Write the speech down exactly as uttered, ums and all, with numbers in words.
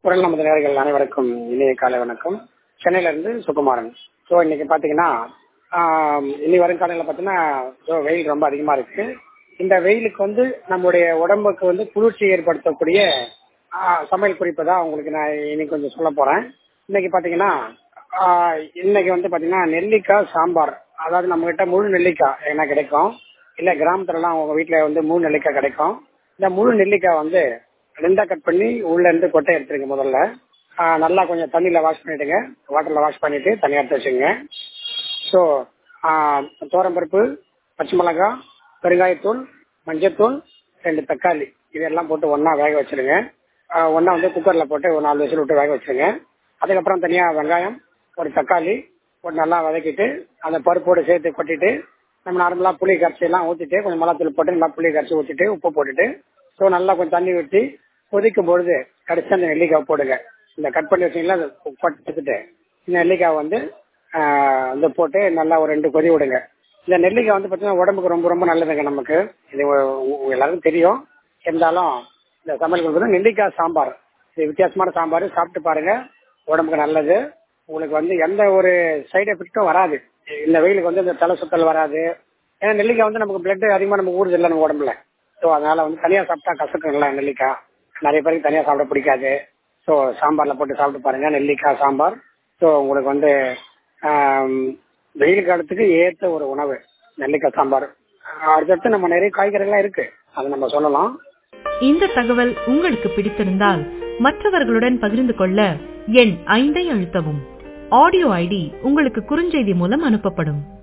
குரல் நமது நேயர்கள் அனைவருக்கும் இனிய காலை வணக்கம். சென்னையில இருந்து சுகுமாரன். ஸோ இன்னைக்கு பாத்தீங்கன்னா இனி வரும் காலையில பாத்தீங்கன்னா வெயில் ரொம்ப அதிகமா இருக்கு. இந்த வெயிலுக்கு வந்து நம்முடைய உடம்புக்கு வந்து குளிர்ச்சி ஏற்படுத்தக்கூடிய சமையல் குறிப்பு தான் உங்களுக்கு நான் இன்னைக்கு கொஞ்சம் சொல்ல போறேன். இன்னைக்கு பாத்தீங்கன்னா இன்னைக்கு வந்து பாத்தீங்கன்னா நெல்லிக்காய் சாம்பார். அதாவது நம்ம கிட்ட முழு நெல்லிக்காய் என்ன கிடைக்கும், இல்ல கிராமத்துல எல்லாம் அவங்க வீட்டுல வந்து முழு நெல்லிக்காய் கிடைக்கும். இந்த முழு நெல்லிக்காய் வந்து ரெண்டா கட் பண்ணி உள்ள இருந்து கொட்டை எடுத்துருங்க. முதல்ல நல்லா கொஞ்சம் தண்ணியில வாஷ் பண்ணிடுங்க. வாட்டர்ல வாஷ் பண்ணிட்டு தனியா எடுத்து வச்சுங்க. ஸோ தோரம்பருப்பு, பச்சை மிளகாய், பெருங்காயத்தூள், மஞ்சத்தூள், ரெண்டு தக்காளி இதெல்லாம் போட்டு ஒன்னா வேக வச்சிருங்க. ஒன்னா வந்து குக்கர்ல போட்டு ஒரு நாலு விசில் விட்டு வேக வச்சிருங்க. அதுக்கப்புறம் தனியா வெங்காயம், ஒரு தக்காளி போட்டு நல்லா வதக்கிட்டு அந்த பருப்போடு சேர்த்து கொட்டிட்டு நம்ம நார்மலா புளி கரைச்சி எல்லாம் ஊற்றிட்டு கொஞ்சம் மிளகாத்தூள் போட்டு நல்லா புளி கரைச்சி ஊற்றிட்டு உப்பு போட்டுட்டு ஸோ நல்லா கொஞ்சம் தண்ணி ஊற்றி கொதிக்கும் பொழுது கடைசி அந்த நெல்லிக்காய் போடுங்க. இந்த கட் பண்ணி வச்சீங்களா அதை எடுத்துட்டு இந்த நெல்லிக்காய் வந்து வந்து போட்டு நல்லா ஒரு ரெண்டு கொதி விடுங்க. இந்த நெல்லிக்காய் வந்து பார்த்தீங்கன்னா உடம்புக்கு ரொம்ப ரொம்ப நல்லதுங்க. நமக்கு இது எல்லாருக்கும் தெரியும். இருந்தாலும் இந்த சமையல் நெல்லிக்காய் சாம்பார் இது வித்தியாசமான சாம்பார். சாப்பிட்டு பாருங்க, உடம்புக்கு நல்லது. உங்களுக்கு வந்து எந்த ஒரு சைடு எஃபெக்டும் வராது. இந்த வெயிலுக்கு வந்து இந்த தலை சுத்தல் வராது. ஏன்னா நெல்லிக்காய் வந்து நமக்கு பிளட் அதிகமாக நமக்கு ஊறுது இல்லை நம்ம உடம்புல. ஸோ அதனால வந்து தனியா சாப்பிட்டா கசக்குங்களா நெல்லிக்காய். நிறைய பேருக்கு தனியா சாப்பிட பிடிக்காது. ஸோ சாம்பார்ல போட்டு சாப்பிட்டு பாருங்க நெல்லிக்காய் சாம்பார். ஸோ உங்களுக்கு வந்து வெயில் காலத்துக்கு ஏற்ற ஒரு உணவு நெல்லிக்காய் சாம்பார். அடுத்தடுத்து நம்ம நிறைய காய்கறிகள்லாம் இருக்கு, அதை நம்ம சொல்லலாம். இந்த தகவல் உங்களுக்கு பிடித்திருந்தால் மற்றவர்களுடன் பகிர்ந்து கொள்ள எண் ஐந்தை அழுத்தவும். ஆடியோ ஐடி உங்களுக்கு குறுஞ்செய்தி மூலம் அனுப்பப்படும்.